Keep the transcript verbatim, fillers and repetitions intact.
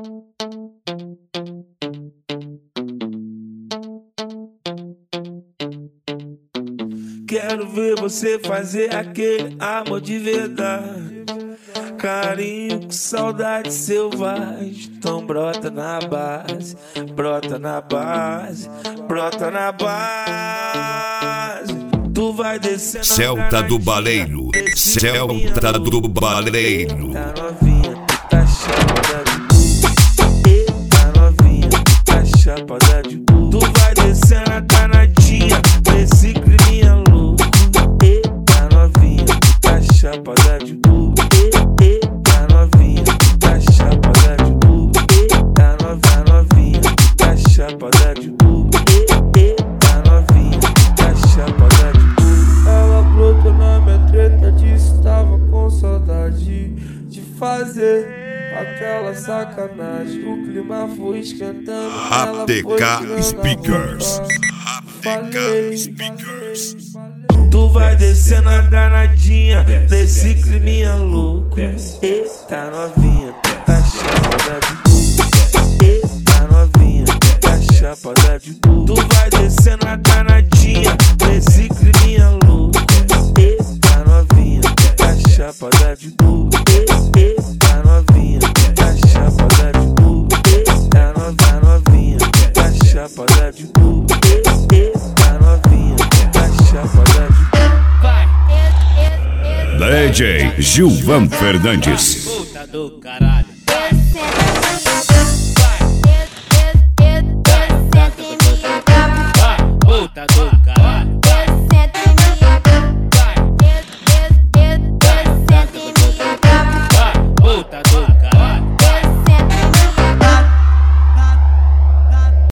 Quero ver você fazer aquele amor de verdade, carinho com saudade selvagem. Então brota na base, brota na base, brota na base. Tu vai descendo. Celta do Baleiro, Celta do Baleiro. Tá novinha, tá chapada de tudo. Eita novinha, tá chapada de tudo. Tu vai descendo a danadinha desse criminha louco. Eita novinha, tá chapada de tudo. Eita novinha, tá chapada de tudo. Eita novinha, novinha, tá chapada de tudo. Eita novinha, tá chapada de tudo. Ela brotou na minha treta, disse que tava com saudade de fazer aquela sacanagem. O clima foi esquentando. A T K Speakers. A T K Speakers. Tu vai descendo a danadinha desse criminha louco. Eita novinha, tá chapada de tudo. Eita novinha, tá chapada de tudo. Tu vai descendo a danadinha desse criminha louco. Eita novinha, tá chapada de tudo. Eita novinha, tá chapada de tudo. Eita novinha, novinha, tá chapada de tudo. Eita novinha, tá chapada de tudo. D J Gilvan Fernandes. Puta do caralho.